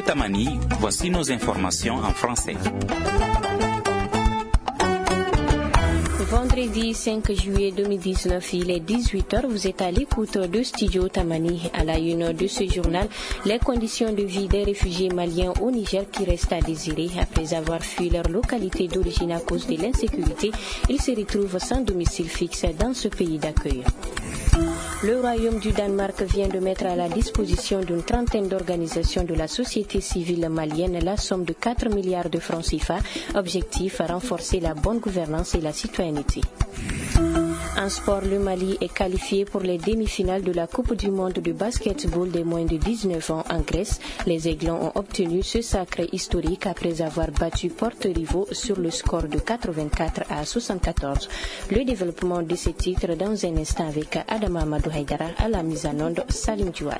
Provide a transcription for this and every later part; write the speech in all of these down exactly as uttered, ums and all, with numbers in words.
Tamani, voici nos informations en français. Vendredi cinq juillet deux mille dix-neuf, il est dix-huit heures, vous êtes à l'écoute de Studio Tamani. À la une de ce journal, les conditions de vie des réfugiés maliens au Niger qui restent à désirer. Après avoir fui leur localité d'origine à cause de l'insécurité, ils se retrouvent sans domicile fixe dans ce pays d'accueil. Le Royaume du Danemark vient de mettre à la disposition d'une trentaine d'organisations de la société civile malienne la somme de quatre milliards de francs C F A. Objectif, renforcer la bonne gouvernance et la citoyenneté. En sport, le Mali est qualifié pour les demi-finales de la Coupe du monde de basketball des moins de dix-neuf ans en Grèce. Les Aiglons ont obtenu ce sacre historique après avoir battu Porto-Rivo sur le score de quatre-vingt-quatre à soixante-quatorze. Le développement de ce titre dans un instant avec Adama Amadou Haïdara à la mise en onde Salim Djouar.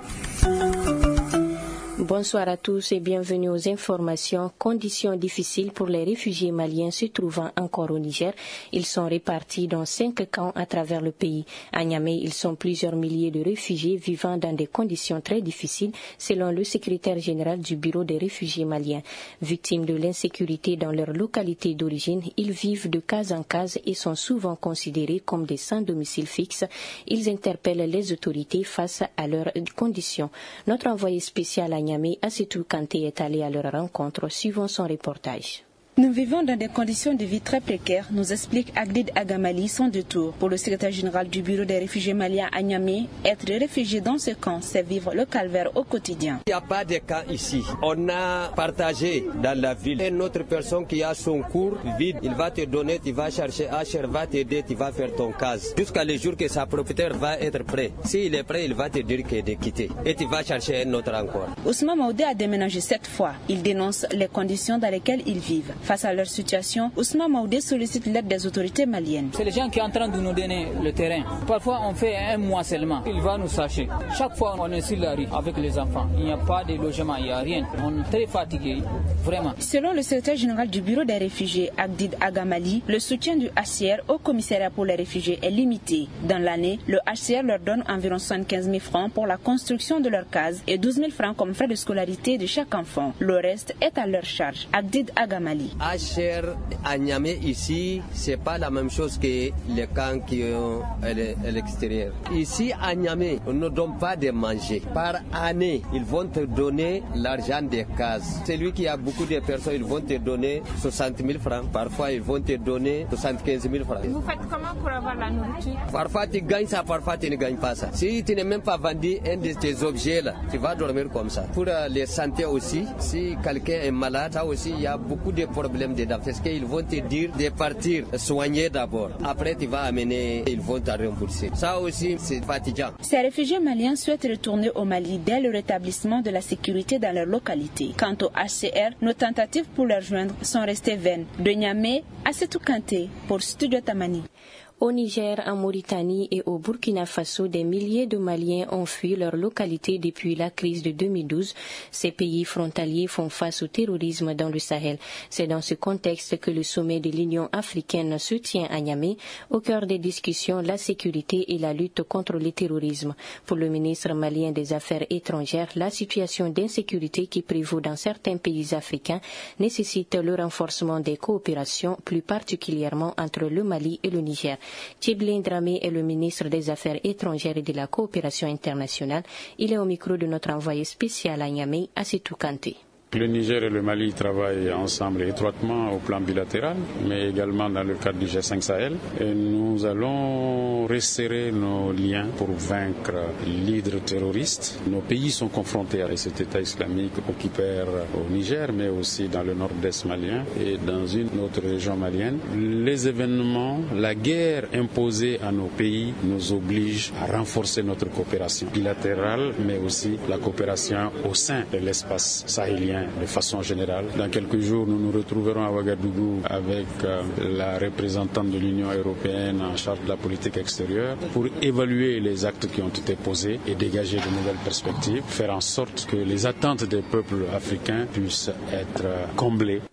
Bonsoir à tous et bienvenue aux informations. Conditions difficiles pour les réfugiés maliens se trouvant encore au Niger. Ils sont répartis dans cinq camps à travers le pays. À Niamey, ils sont plusieurs milliers de réfugiés vivant dans des conditions très difficiles, selon le secrétaire général du Bureau des réfugiés maliens. Victimes de l'insécurité dans leur localité d'origine, ils vivent de case en case et sont souvent considérés comme des sans domicile fixe. Ils interpellent les autorités face à leurs conditions. Notre envoyé spécial à Niamey, Assetou Kanté, est allé à leur rencontre, suivant son reportage. Nous vivons dans des conditions de vie très précaires, nous explique Agdid Agamali son détour. Pour le secrétaire général du Bureau des réfugiés maliens à Niamey, être réfugié dans ce camp, c'est vivre le calvaire au quotidien. Il n'y a pas de camp ici. On a partagé dans la ville. Une autre personne qui a son cours vide, il va te donner, tu vas chercher, H R va t'aider, tu vas faire ton case. Jusqu'à le jour que sa propriétaire va être prêt. S'il est prêt, il va te dire que de quitter. Et tu vas chercher un autre encore. Ousmane Maoudé a déménagé sept fois. Il dénonce les conditions dans lesquelles ils vivent. Face à leur situation, Ousmane Maoudé sollicite l'aide des autorités maliennes. C'est les gens qui sont en train de nous donner le terrain. Parfois, on fait un mois seulement. Il va nous sacher. Chaque fois, on est sur la rue avec les enfants. Il n'y a pas de logement, il n'y a rien. On est très fatigué, vraiment. Selon le secrétaire général du Bureau des réfugiés, Agdid Agamali, le soutien du H C R au commissariat pour les réfugiés est limité. Dans l'année, le H C R leur donne environ soixante-quinze mille francs pour la construction de leur case et douze mille francs comme frais de scolarité de chaque enfant. Le reste est à leur charge. Agdid Agamali. H C R à Niamey ici, c'est pas la même chose que les camps qui sont à l'extérieur. Ici à Niamey, on ne donne pas de manger. Par année, ils vont te donner l'argent des cases. Celui qui a beaucoup de personnes, ils vont te donner soixante mille francs. Parfois, ils vont te donner soixante-quinze mille francs. Vous faites comment pour avoir la nourriture? Parfois, tu gagnes ça, parfois, tu ne gagnes pas ça. Si tu n'es même pas vendu un de tes objets là, tu vas dormir comme ça. Pour les santé aussi, si quelqu'un est malade, ça aussi, il y a beaucoup de problèmes dedans. Parce qu'ils vont te dire de partir soigner d'abord. Après, tu vas amener, ils vont te rembourser. Ça aussi, c'est fatigant. Ces réfugiés maliens souhaitent retourner au Mali dès le rétablissement de la sécurité dans leur localité. Quant au H C R, nos tentatives pour les rejoindre sont restées vaines. De Niamey, Assetou Kanté pour Studio Tamani. Au Niger, en Mauritanie et au Burkina Faso, des milliers de Maliens ont fui leur localité depuis la crise de deux mille douze. Ces pays frontaliers font face au terrorisme dans le Sahel. C'est dans ce contexte que le sommet de l'Union africaine se tient à Niamey. Au cœur des discussions, la sécurité et la lutte contre le terrorisme. Pour le ministre malien des Affaires étrangères, la situation d'insécurité qui prévaut dans certains pays africains nécessite le renforcement des coopérations, plus particulièrement entre le Mali et le Niger. Tchiblin Dramé est le ministre des Affaires étrangères et de la coopération internationale. Il est au micro de notre envoyé spécial à Niamey, Assetou Kanté. Le Niger et le Mali travaillent ensemble étroitement au plan bilatéral, mais également dans le cadre du G cinq Sahel. Et nous allons resserrer nos liens pour vaincre l'hydre terroriste. Nos pays sont confrontés à cet État islamique occupeur au Niger, mais aussi dans le nord-est malien et dans une autre région malienne. Les événements, la guerre imposée à nos pays nous oblige à renforcer notre coopération bilatérale, mais aussi la coopération au sein de l'espace sahélien de façon générale. Dans quelques jours, nous nous retrouverons à Ouagadougou avec euh, la représentante de l'Union européenne en charge de la politique extérieure pour évaluer les actes qui ont été posés et dégager de nouvelles perspectives, faire en sorte que les attentes des peuples africains puissent être euh, comblées.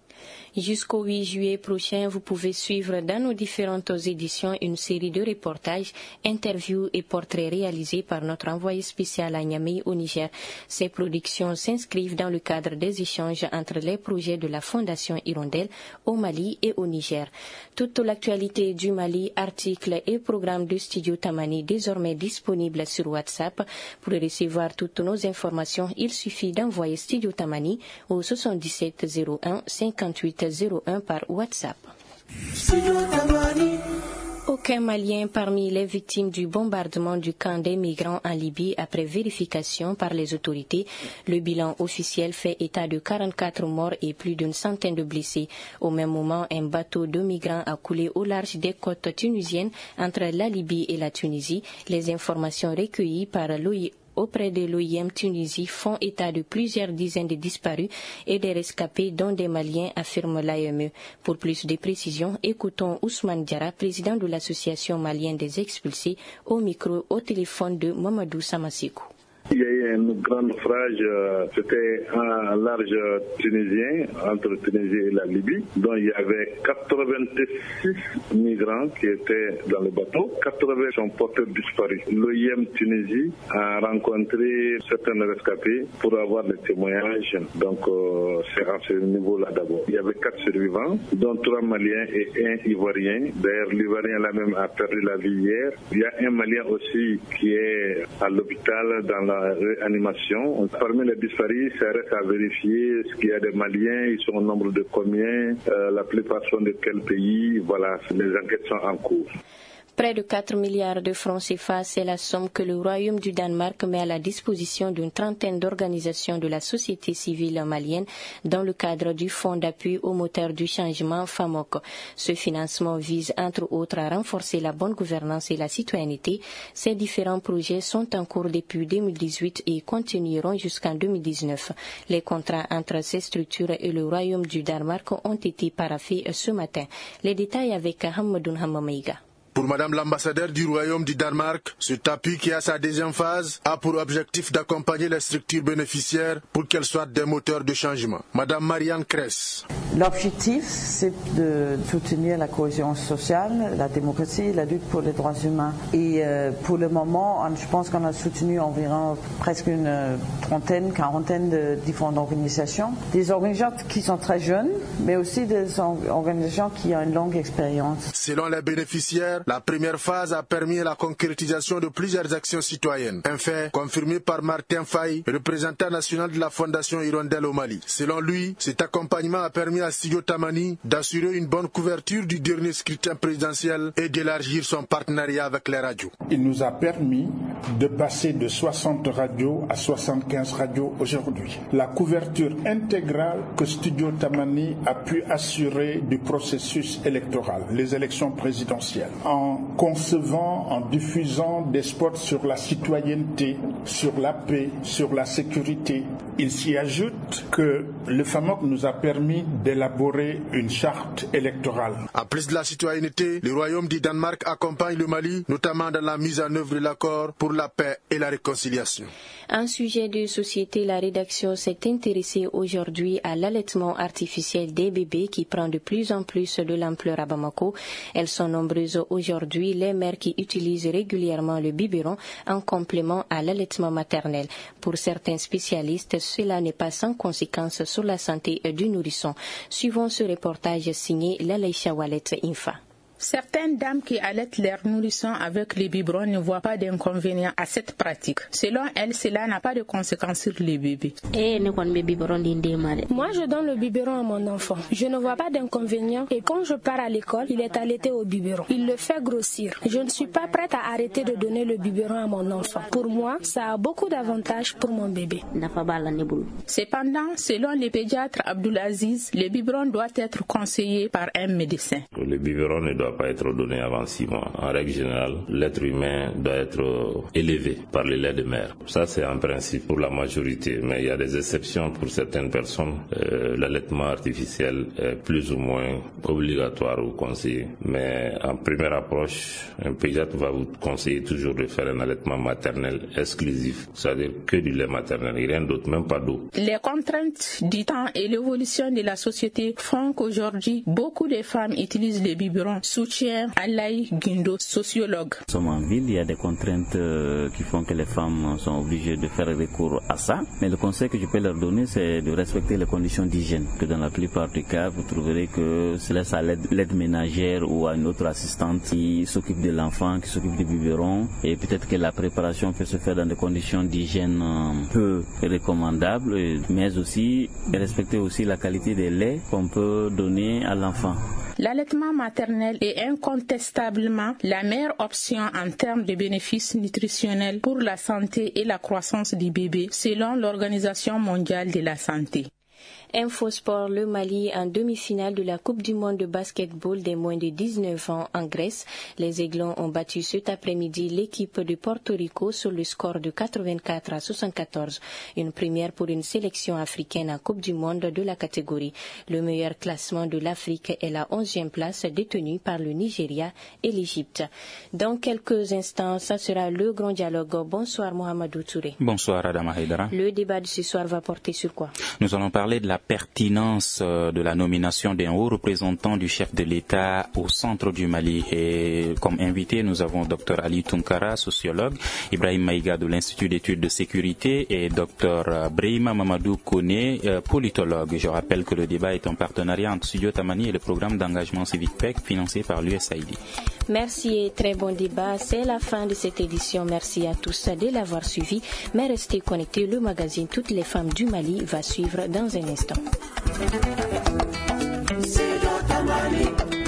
Jusqu'au huit juillet prochain, vous pouvez suivre dans nos différentes éditions une série de reportages, interviews et portraits réalisés par notre envoyé spécial à Niamey au Niger. Ces productions s'inscrivent dans le cadre des échanges entre les projets de la Fondation Hirondelle au Mali et au Niger. Toute l'actualité du Mali, articles et programmes de Studio Tamani désormais disponibles sur WhatsApp. Pour recevoir toutes nos informations, il suffit d'envoyer Studio Tamani au soixante-dix-sept zéro un cinquante-huit zéro un par WhatsApp. Aucun Malien parmi les victimes du bombardement du camp des migrants en Libye après vérification par les autorités. Le bilan officiel fait état de quarante-quatre morts et plus d'une centaine de blessés. Au même moment, un bateau de migrants a coulé au large des côtes tunisiennes entre la Libye et la Tunisie. Les informations recueillies par l'O I auprès de l'O I M Tunisie font état de plusieurs dizaines de disparus et des rescapés dont des Maliens, affirme l'A M E. Pour plus de précisions, écoutons Ousmane Diarra, président de l'Association malienne des expulsés, au micro au téléphone de Mamadou Samasikou. Il y a eu un grand naufrage, c'était un large tunisien, entre Tunisie et la Libye, dont il y avait quatre-vingt-six migrants qui étaient dans le bateau, quatre-vingts sont portés disparus. L'O I M Tunisie a rencontré certains rescapés pour avoir des témoignages, donc euh, c'est à ce niveau-là d'abord. Il y avait quatre survivants, dont trois Maliens et un Ivoirien. D'ailleurs, l'Ivoirien là-même a perdu la vie hier. Il y a un Malien aussi qui est à l'hôpital dans la réanimation. Parmi les disparus, ça reste à vérifier ce qu'il y a des Maliens, ils sont au nombre de combien, euh, la plupart sont de quel pays, voilà, les enquêtes sont en cours. Près de quatre milliards de francs C F A, c'est la somme que le Royaume du Danemark met à la disposition d'une trentaine d'organisations de la société civile malienne dans le cadre du Fonds d'appui au moteur du changement F A M O C. Ce financement vise entre autres à renforcer la bonne gouvernance et la citoyenneté. Ces différents projets sont en cours depuis deux mille dix-huit et continueront jusqu'en deux mille dix-neuf. Les contrats entre ces structures et le Royaume du Danemark ont été paraphés ce matin. Les détails avec Hamadoun Hamameiga. Pour Madame l'ambassadeur du Royaume du Danemark, cet appui qui a sa deuxième phase a pour objectif d'accompagner les structures bénéficiaires pour qu'elles soient des moteurs de changement. Madame Marianne Kress. L'objectif, c'est de soutenir la cohésion sociale, la démocratie, la lutte pour les droits humains. Et euh, pour le moment, je pense qu'on a soutenu environ presque une trentaine, quarantaine de différentes organisations. Des organisations qui sont très jeunes, mais aussi des organisations qui ont une longue expérience. Selon les bénéficiaires, la première phase a permis la concrétisation de plusieurs actions citoyennes. Un fait confirmé par Martin Faye, représentant national de la Fondation Hirondelle au Mali. Selon lui, cet accompagnement a permis à Studio Tamani d'assurer une bonne couverture du dernier scrutin présidentiel et d'élargir son partenariat avec les radios. Il nous a permis de passer de soixante radios à soixante-quinze radios aujourd'hui. La couverture intégrale que Studio Tamani a pu assurer du processus électoral, les élections présidentielles, en concevant, en diffusant des spots sur la citoyenneté, sur la paix, sur la sécurité. Il s'y ajoute que le F A M O C nous a permis d'élaborer une charte électorale. En plus de la citoyenneté, le Royaume du Danemark accompagne le Mali, notamment dans la mise en œuvre de l'accord pour la paix et la réconciliation. Un sujet de société, la rédaction s'est intéressée aujourd'hui à l'allaitement artificiel des bébés qui prend de plus en plus de l'ampleur à Bamako. Elles sont nombreuses aujourd'hui, les mères qui utilisent régulièrement le biberon en complément à l'allaitement maternel. Pour certains spécialistes, cela n'est pas sans conséquence sur la santé du nourrisson. Suivons ce reportage signé Lalaïcha Walet Infa. Certaines dames qui allaitent leurs nourrissons avec les biberons ne voient pas d'inconvénient à cette pratique. Selon elles, cela n'a pas de conséquences sur les bébés. Moi, je donne le biberon à mon enfant. Je ne vois pas d'inconvénient et quand je pars à l'école, il est allaité au biberon. Il le fait grossir. Je ne suis pas prête à arrêter de donner le biberon à mon enfant. Pour moi, ça a beaucoup d'avantages pour mon bébé. Cependant, selon le pédiatre Abdoulaziz, le biberon doit être conseillé par un médecin. Le biberon ne doit doit pas être donné avant six mois. En règle générale, l'être humain doit être élevé par le lait de mère. Ça, c'est un principe pour la majorité, mais il y a des exceptions pour certaines personnes. Euh, l'allaitement artificiel est plus ou moins obligatoire ou conseillé. Mais en première approche, un pédiatre va vous conseiller toujours de faire un allaitement maternel exclusif, c'est-à-dire que du lait maternel, et rien d'autre, même pas d'eau. Les contraintes du temps et l'évolution de la société font qu'aujourd'hui, beaucoup de femmes utilisent les biberons. Soutien Alaï Guindo, sociologue. Nous sommes en ville, il y a des contraintes euh, qui font que les femmes sont obligées de faire recours à ça. Mais le conseil que je peux leur donner, c'est de respecter les conditions d'hygiène. Que dans la plupart des cas, vous trouverez que c'est laisse à l'aide, l'aide ménagère ou à une autre assistante qui s'occupe de l'enfant, qui s'occupe du biberon. Et peut-être que la préparation peut se faire dans des conditions d'hygiène euh, peu recommandables, mais aussi respecter aussi la qualité des laits qu'on peut donner à l'enfant. L'allaitement maternel est incontestablement la meilleure option en termes de bénéfices nutritionnels pour la santé et la croissance du bébé, selon l'Organisation mondiale de la santé. Infosport, le Mali en demi-finale de la Coupe du monde de basketball des moins de dix-neuf ans en Grèce. Les Aiglons ont battu cet après-midi l'équipe de Porto Rico sur le score de quatre-vingt-quatre à soixante-quatorze. Une première pour une sélection africaine en Coupe du monde de la catégorie. Le meilleur classement de l'Afrique est la onzième place détenue par le Nigeria et l'Égypte. Dans quelques instants, ça sera le grand dialogue. Bonsoir Mohamedou Touré. Bonsoir Adama Haïdara. Le débat de ce soir va porter sur quoi? Nous allons parler de la pertinence de la nomination d'un haut représentant du chef de l'État au centre du Mali. Et comme invité, nous avons Dr Ali Tunkara, sociologue, Ibrahim Maïga de l'Institut d'études de sécurité et Dr Brahima Mamadou Kone, politologue. Je rappelle que le débat est en partenariat entre Studio Tamani et le programme d'engagement civique P E C financé par l'U S A I D. Merci et très bon débat. C'est la fin de cette édition. Merci à tous de l'avoir suivi. Mais restez connectés. Le magazine Toutes les femmes du Mali va suivre dans un instant.